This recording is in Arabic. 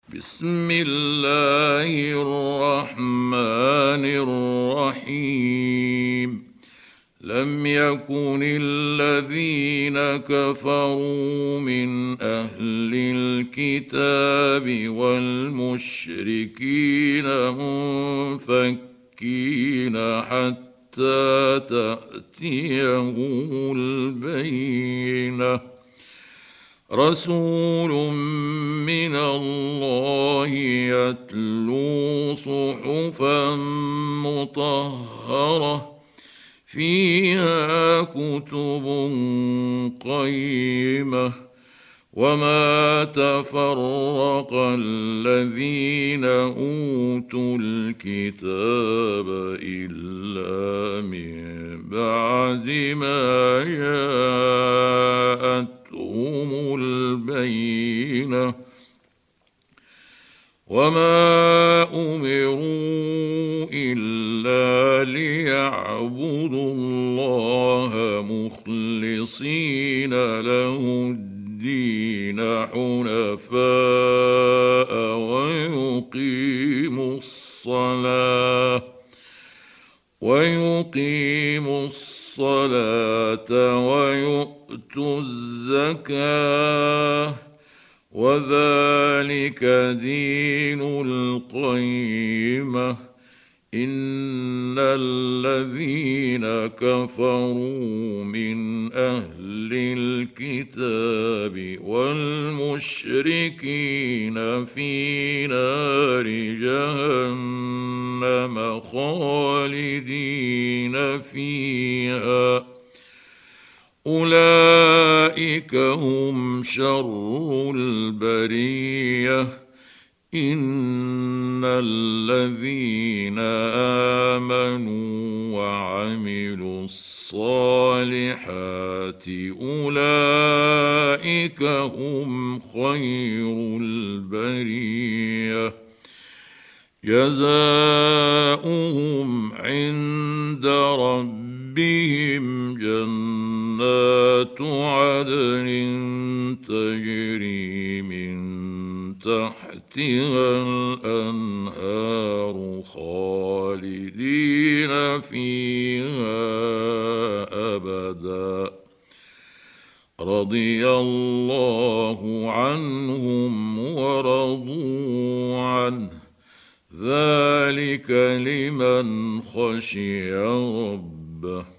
بسم الله الرحمن الرحيم. لم يكن الذين كفروا من أهل الكتاب والمشركين منفكين حتى تأتيهم البينة. رسول من الله يتلو صحفا مطهرة فيها كتب قيمة. وما تفرق الذين أوتوا الكتاب إلا من بعد ما جاءتهم البينة. وما أمروا إلا ليعبدوا الله مخلصين له الدين حنفاء ويقيموا الصلاة ويؤتوا الزكاة وذلك دين القيمة. إن الذين كفروا من أهل الكتاب والمشركين في نار جهنم خالدين فيها أولئك هم شر البرية. إن الذين آمنوا وعملوا الصالحات أولئك هم خير البرية. جزاؤهم عند ربهم جنات عدن تجري من تحتها الأنهار خالدين فيها أبدا. رضي الله عنهم ورضوا عنه ذلك لمن خشي ربه.